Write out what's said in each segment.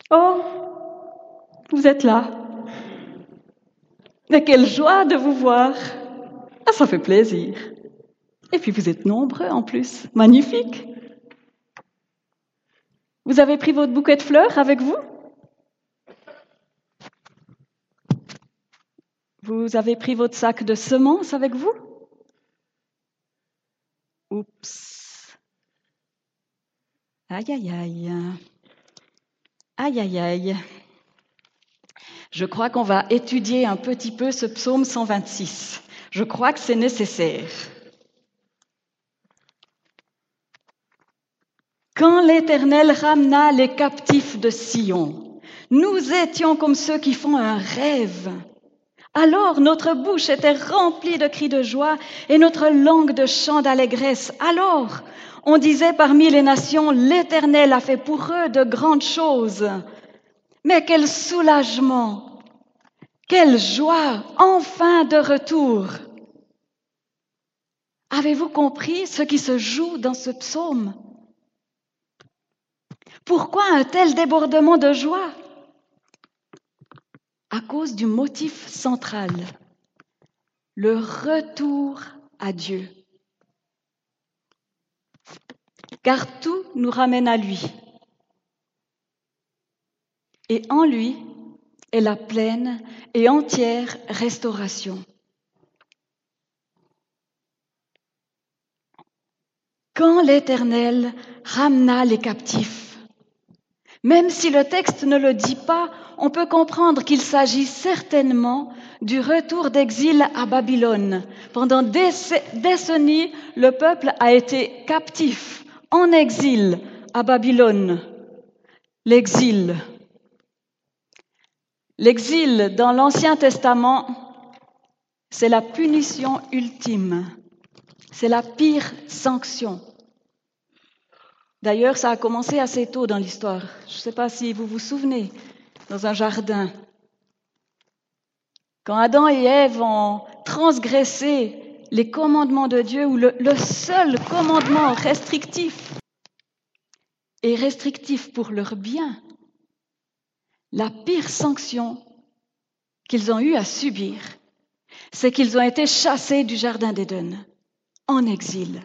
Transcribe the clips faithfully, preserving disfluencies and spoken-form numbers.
Oh, vous êtes là. Mais quelle joie de vous voir. Ah, ça fait plaisir. Et puis vous êtes nombreux en plus. Magnifique. Vous avez pris votre bouquet de fleurs avec vous? Vous avez pris votre sac de semences avec vous? Oups. Aïe, aïe, aïe. Aïe, aïe, aïe. Je crois qu'on va étudier un petit peu ce psaume cent vingt-six. Je crois que c'est nécessaire. Quand l'Éternel ramena les captifs de Sion, nous étions comme ceux qui font un rêve. Alors notre bouche était remplie de cris de joie et notre langue de chants d'allégresse. Alors on disait parmi les nations, l'Éternel a fait pour eux de grandes choses. Mais quel soulagement, quelle joie, enfin de retour. Avez-vous compris ce qui se joue dans ce psaume? Pourquoi un tel débordement de joie? À cause du motif central, le retour à Dieu. Car tout nous ramène à lui. Et en lui est la pleine et entière restauration. Quand l'Éternel ramena les captifs, même si le texte ne le dit pas, on peut comprendre qu'il s'agit certainement du retour d'exil à Babylone. Pendant des décennies, le peuple a été captif, en exil à Babylone. L'exil. L'exil dans l'Ancien Testament, c'est la punition ultime. C'est la pire sanction. D'ailleurs, ça a commencé assez tôt dans l'histoire. Je ne sais pas si vous vous souvenez, dans un jardin. Quand Adam et Ève ont transgressé les commandements de Dieu, ou le, le seul commandement restrictif, et restrictif pour leur bien, la pire sanction qu'ils ont eu à subir, c'est qu'ils ont été chassés du jardin d'Éden, en exil.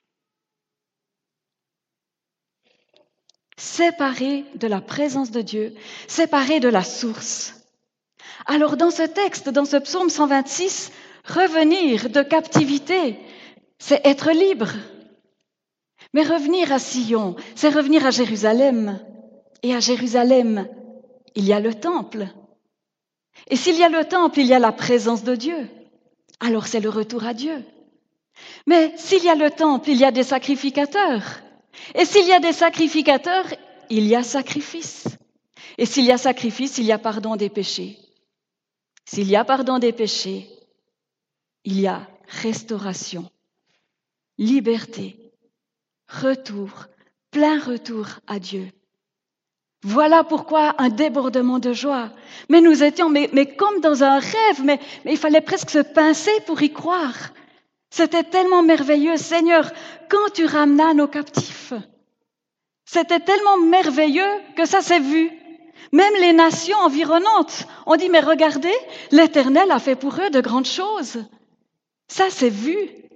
Séparés de la présence de Dieu, séparés de la source. Alors dans ce texte, dans ce psaume cent vingt-six, revenir de captivité, c'est être libre. Mais revenir à Sion, c'est revenir à Jérusalem. Et à Jérusalem, il y a le temple. Et s'il y a le temple, il y a la présence de Dieu. Alors c'est le retour à Dieu. Mais s'il y a le temple, il y a des sacrificateurs. Et s'il y a des sacrificateurs, il y a sacrifice. Et s'il y a sacrifice, il y a pardon des péchés. S'il y a pardon des péchés, il y a restauration, liberté, retour, plein retour à Dieu. Voilà pourquoi un débordement de joie. Mais nous étions mais, mais comme dans un rêve, mais, mais il fallait presque se pincer pour y croire. C'était tellement merveilleux, Seigneur, quand tu ramenas nos captifs. C'était tellement merveilleux que ça s'est vu. Même les nations environnantes ont dit, mais regardez, l'Éternel a fait pour eux de grandes choses. Ça s'est vu.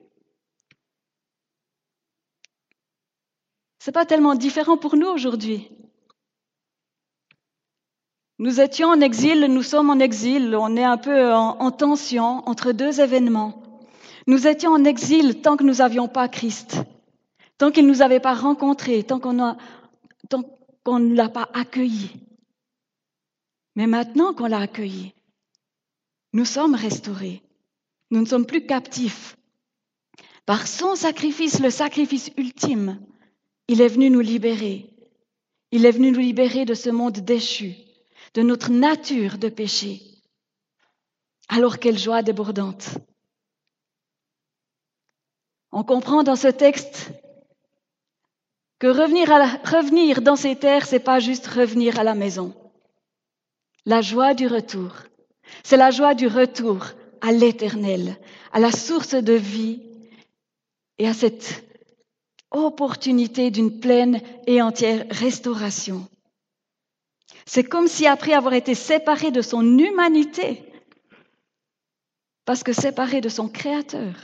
C'est pas tellement différent pour nous aujourd'hui. Nous étions en exil, nous sommes en exil, on est un peu en, en tension entre deux événements. Nous étions en exil tant que nous n'avions pas Christ, tant qu'il ne nous avait pas rencontrés, tant qu'on a, tant qu'on ne l'a pas accueilli. Mais maintenant qu'on l'a accueilli, nous sommes restaurés. Nous ne sommes plus captifs. Par son sacrifice, le sacrifice ultime, il est venu nous libérer. Il est venu nous libérer de ce monde déchu, de notre nature de péché. Alors quelle joie débordante. On comprend dans ce texte que revenir, à la, revenir dans ces terres, c'est pas juste revenir à la maison. La joie du retour, c'est la joie du retour à l'Éternel, à la source de vie et à cette opportunité d'une pleine et entière restauration. C'est comme si après avoir été séparé de son humanité, parce que séparé de son Créateur,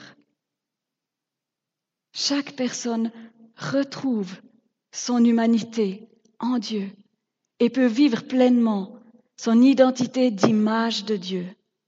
chaque personne retrouve son humanité en Dieu et peut vivre pleinement son identité d'image de Dieu.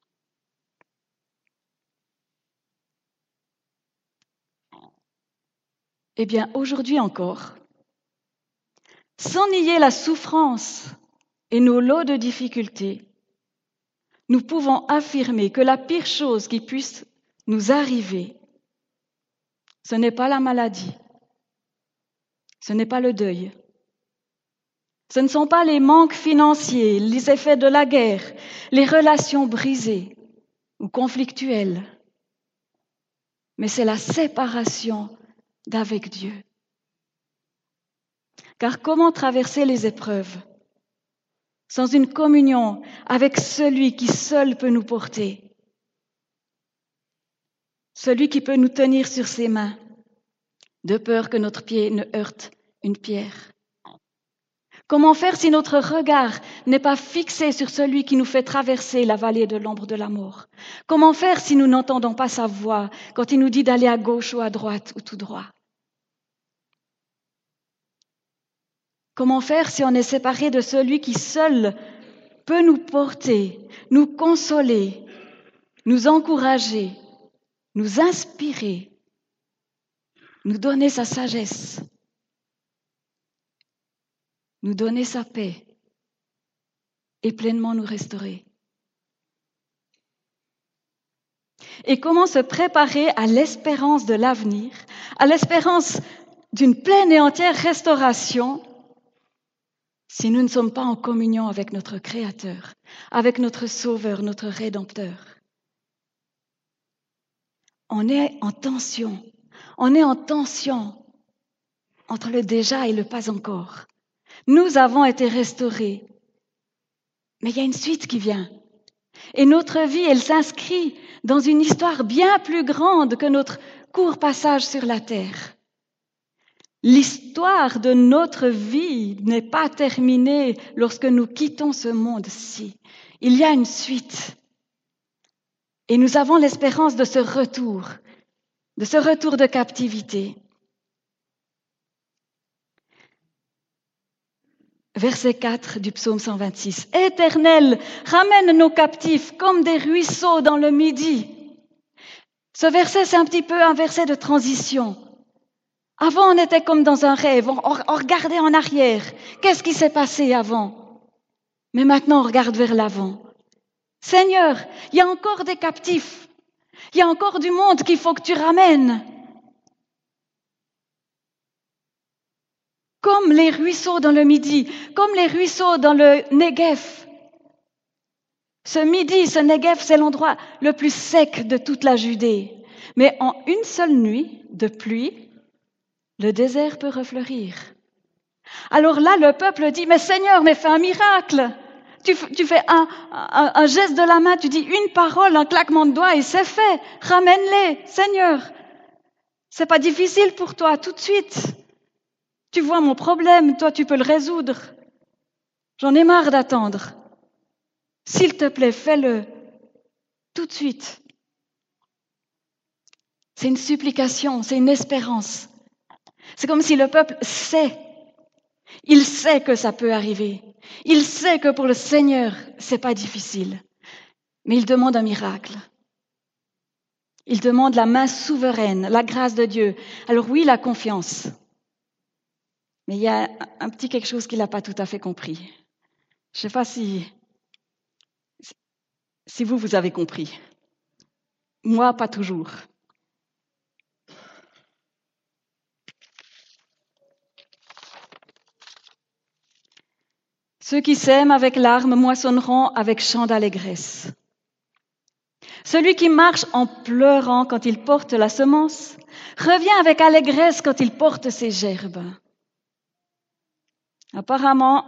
Eh bien, aujourd'hui encore, sans nier la souffrance et nos lots de difficultés, nous pouvons affirmer que la pire chose qui puisse nous arriver, ce n'est pas la maladie, ce n'est pas le deuil, ce ne sont pas les manques financiers, les effets de la guerre, les relations brisées ou conflictuelles, mais c'est la séparation d'avec Dieu. Car comment traverser les épreuves sans une communion avec celui qui seul peut nous porter, celui qui peut nous tenir sur ses mains, de peur que notre pied ne heurte une pierre? Comment faire si notre regard n'est pas fixé sur celui qui nous fait traverser la vallée de l'ombre de la mort? Comment faire si nous n'entendons pas sa voix quand il nous dit d'aller à gauche ou à droite ou tout droit? Comment faire si on est séparé de celui qui seul peut nous porter, nous consoler, nous encourager, nous inspirer, nous donner sa sagesse, nous donner sa paix et pleinement nous restaurer? Et comment se préparer à l'espérance de l'avenir, à l'espérance d'une pleine et entière restauration, si nous ne sommes pas en communion avec notre Créateur, avec notre Sauveur, notre Rédempteur? On est en tension, on est en tension entre le déjà et le pas encore. Nous avons été restaurés, mais il y a une suite qui vient. Et notre vie, elle s'inscrit dans une histoire bien plus grande que notre court passage sur la terre. L'histoire de notre vie n'est pas terminée lorsque nous quittons ce monde-ci. Il y a une suite. Et nous avons l'espérance de ce retour, de ce retour de captivité. Verset quatre du psaume cent vingt-six. « Éternel, ramène nos captifs comme des ruisseaux dans le midi. » Ce verset, c'est un petit peu un verset de transition. Avant, on était comme dans un rêve, on, on regardait en arrière. Qu'est-ce qui s'est passé avant? Mais maintenant, on regarde vers l'avant. Seigneur, il y a encore des captifs. Il y a encore du monde qu'il faut que tu ramènes. Comme les ruisseaux dans le Midi, comme les ruisseaux dans le Negev. Ce Midi, ce Negev, c'est l'endroit le plus sec de toute la Judée. Mais en une seule nuit de pluie, le désert peut refleurir. Alors là, le peuple dit, mais Seigneur, mais fais un miracle. Tu, tu fais un, un, un geste de la main, tu dis une parole, un claquement de doigts et c'est fait. Ramène-les, Seigneur. C'est pas difficile pour toi, tout de suite. Tu vois mon problème, toi tu peux le résoudre. J'en ai marre d'attendre. S'il te plaît, fais-le tout de suite. C'est une supplication, c'est une espérance. C'est comme si le peuple sait, il sait que ça peut arriver. Il sait que pour le Seigneur, c'est pas difficile. Mais il demande un miracle. Il demande la main souveraine, la grâce de Dieu. Alors oui, la confiance. Mais il y a un petit quelque chose qu'il n'a pas tout à fait compris. Je ne sais pas si, si vous, vous avez compris. Moi, pas toujours. Ceux qui sèment avec larmes moissonneront avec chant d'allégresse. Celui qui marche en pleurant quand il porte la semence revient avec allégresse quand il porte ses gerbes. Apparemment,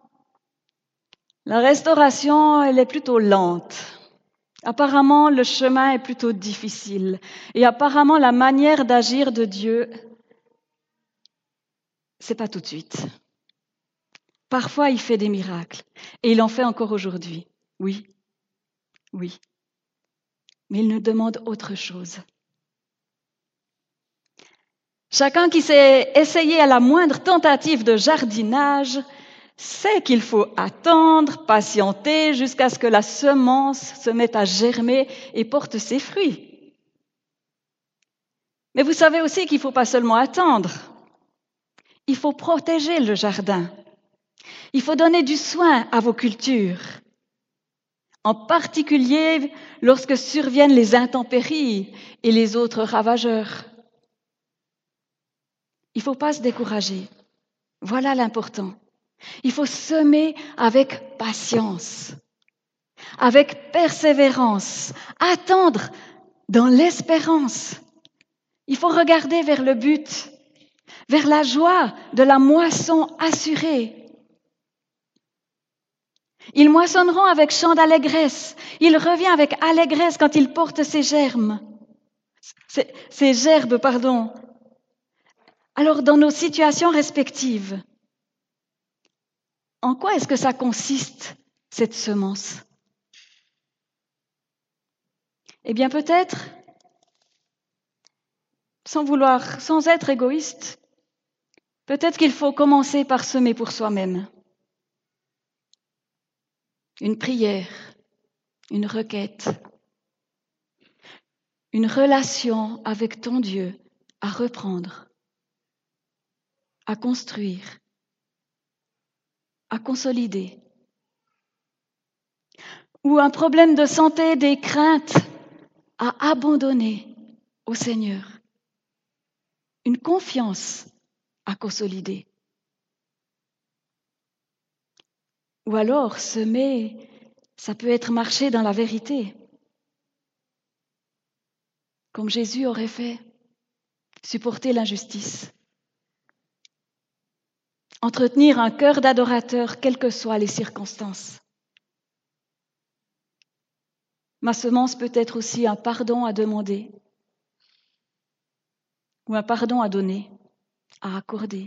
la restauration, elle est plutôt lente. Apparemment, le chemin est plutôt difficile. Et apparemment, la manière d'agir de Dieu, c'est pas tout de suite. Parfois, il fait des miracles. Et il en fait encore aujourd'hui. Oui, oui. Mais il nous demande autre chose. Chacun qui s'est essayé à la moindre tentative de jardinage sait qu'il faut attendre, patienter jusqu'à ce que la semence se mette à germer et porte ses fruits. Mais vous savez aussi qu'il ne faut pas seulement attendre. Il faut protéger le jardin. Il faut donner du soin à vos cultures, en particulier lorsque surviennent les intempéries et les autres ravageurs. Il ne faut pas se décourager. Voilà l'important. Il faut semer avec patience, avec persévérance, attendre dans l'espérance. Il faut regarder vers le but, vers la joie de la moisson assurée. Ils moissonneront avec chant d'allégresse. Il revient avec allégresse quand il porte ses germes. Ses, ses gerbes, pardon. Alors, dans nos situations respectives, en quoi est-ce que ça consiste, cette semence? Eh bien, peut-être, sans vouloir, sans être égoïste, peut-être qu'il faut commencer par semer pour soi-même. Une prière, une requête, une relation avec ton Dieu à reprendre, à construire, à consolider. Ou un problème de santé, des craintes à abandonner au Seigneur. Une confiance à consolider. Ou alors, semer, ça peut être marcher dans la vérité. Comme Jésus aurait fait, supporter l'injustice. Entretenir un cœur d'adorateur, quelles que soient les circonstances. Ma semence peut être aussi un pardon à demander, ou un pardon à donner, à accorder.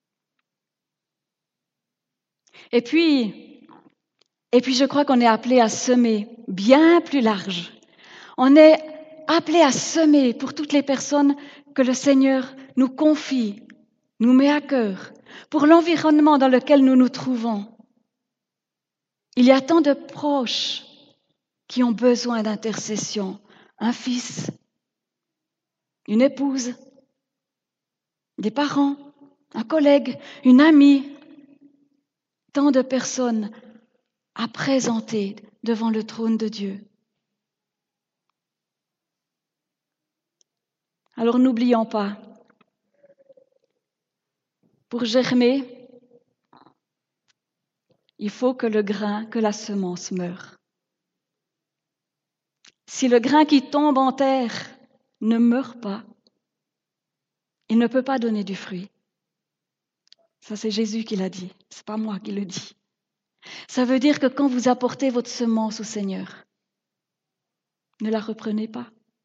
Et puis, et puis je crois qu'on est appelé à semer bien plus large. On est appelé à semer pour toutes les personnes que le Seigneur nous confie, nous met à cœur, pour l'environnement dans lequel nous nous trouvons. Il y a tant de proches qui ont besoin d'intercession. Un fils, une épouse, des parents, un collègue, une amie. Tant de personnes à présenter devant le trône de Dieu. Alors n'oublions pas, pour germer, il faut que le grain, que la semence meure. Si le grain qui tombe en terre ne meurt pas, il ne peut pas donner du fruit. Ça, c'est Jésus qui l'a dit, c'est pas moi qui le dis. Ça veut dire que quand vous apportez votre semence au Seigneur, ne la reprenez pas.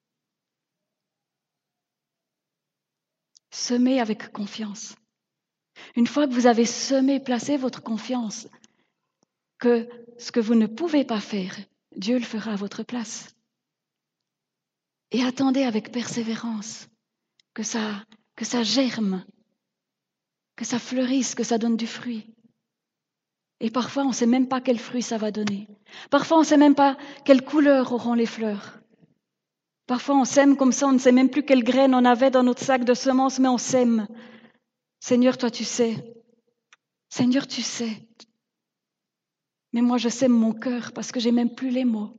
Semez avec confiance. Une fois que vous avez semé, placez votre confiance que ce que vous ne pouvez pas faire, Dieu le fera à votre place. Et attendez avec persévérance que ça, que ça germe, que ça fleurisse, que ça donne du fruit. Et parfois, on ne sait même pas quel fruit ça va donner. Parfois, on ne sait même pas quelle couleur auront les fleurs. Parfois, on sème comme ça, on ne sait même plus quelle graine on avait dans notre sac de semences, mais on sème. Seigneur, toi, tu sais. Seigneur, tu sais. Mais moi, je sème mon cœur parce que j'ai même plus les mots.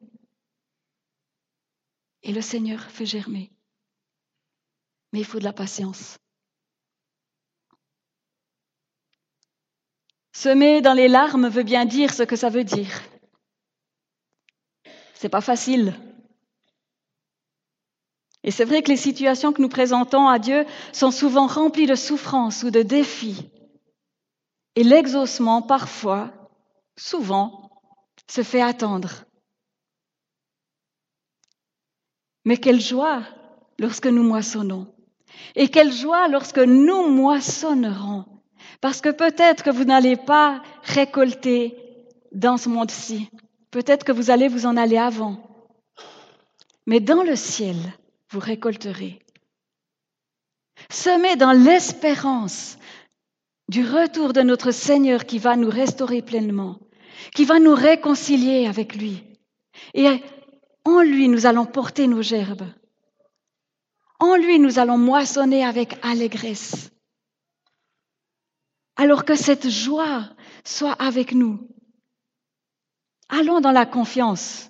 Et le Seigneur fait germer. Mais il faut de la patience. Semer dans les larmes veut bien dire ce que ça veut dire. C'est pas facile. Et c'est vrai que les situations que nous présentons à Dieu sont souvent remplies de souffrances ou de défis. Et l'exaucement, parfois, souvent, se fait attendre. Mais quelle joie lorsque nous moissonnons. Et quelle joie lorsque nous moissonnerons. Parce que peut-être que vous n'allez pas récolter dans ce monde-ci. Peut-être que vous allez vous en aller avant. Mais dans le ciel, vous récolterez. Semez dans l'espérance du retour de notre Seigneur qui va nous restaurer pleinement, qui va nous réconcilier avec lui. Et en lui, nous allons porter nos gerbes. En lui, nous allons moissonner avec allégresse. Alors que cette joie soit avec nous. Allons dans la confiance.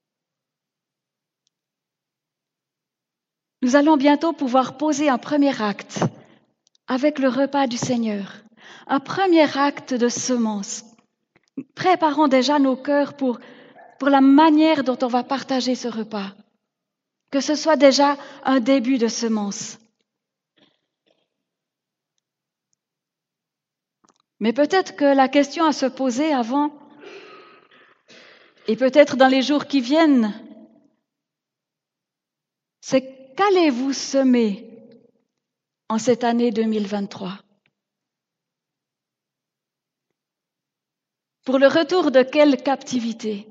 Nous allons bientôt pouvoir poser un premier acte avec le repas du Seigneur, un premier acte de semence. Préparons déjà nos cœurs pour, pour la manière dont on va partager ce repas. Que ce soit déjà un début de semence. Mais peut-être que la question à se poser avant, et peut-être dans les jours qui viennent, c'est qu'allez-vous semer en cette année deux mille vingt-trois? Pour le retour de quelle captivité?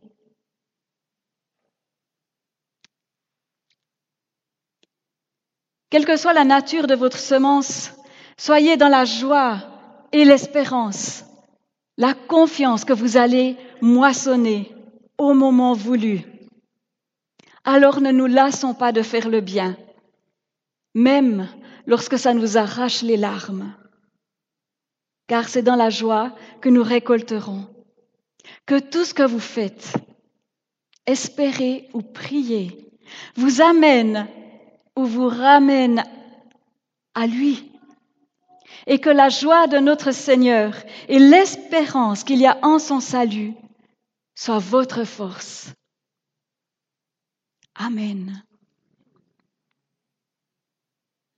Quelle que soit la nature de votre semence, soyez dans la joie et l'espérance, la confiance que vous allez moissonner au moment voulu. Alors ne nous lassons pas de faire le bien, même lorsque ça nous arrache les larmes, car c'est dans la joie que nous récolterons. Que tout ce que vous faites, espérez ou priez, vous amène ou vous ramène à lui. Et que la joie de notre Seigneur et l'espérance qu'il y a en son salut soient votre force. Amen.